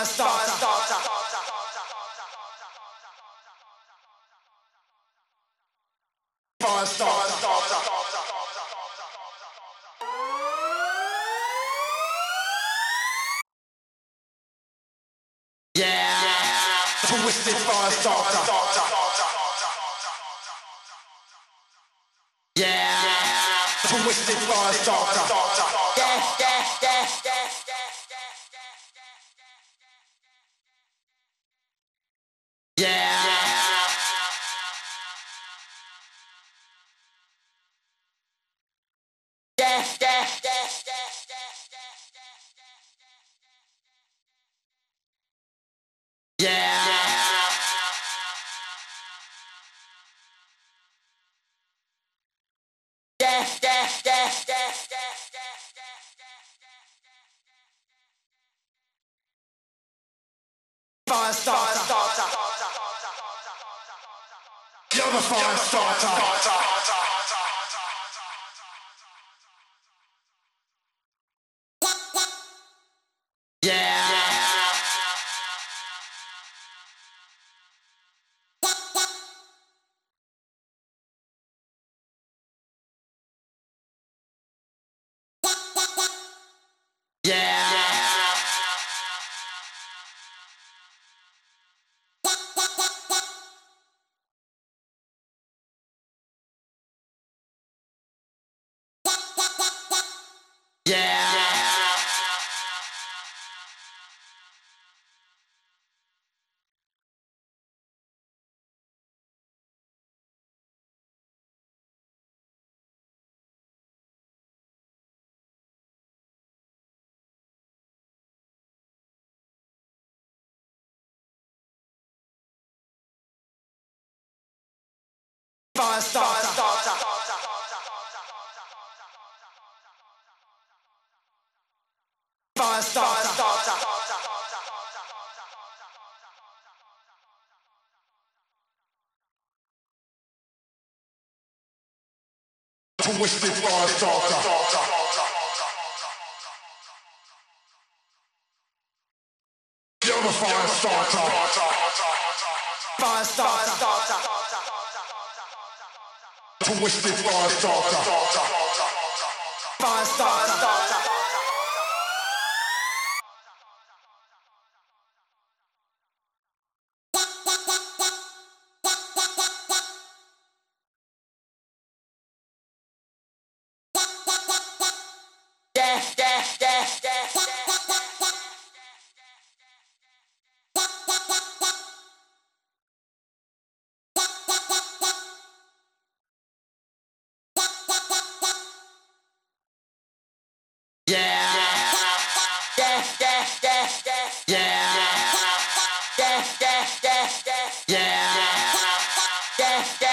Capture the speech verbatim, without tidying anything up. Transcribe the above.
Fire starter. Fire starter. Yeah. Twisted fire starter. Yeah. Twisted fire starter. Yeah, yeah, yeah, yeah. Yeah. Yeah, yeah, yeah, yeah. Yeah, yeah, yeah, yeah. Fire starter. You're the fire starter. Yeah. Yeah. Yeah. Fire starter. Fire starter. Twisted fire starter. You're the fire starter. Fire starter. Twisted fire starter. Fire starter. Yeah, yeah, yeah, yeah. Yeah. Yeah, yeah, yeah, yeah. Yeah. Yeah, yeah, yeah, yeah. Yeah. Yeah, yeah.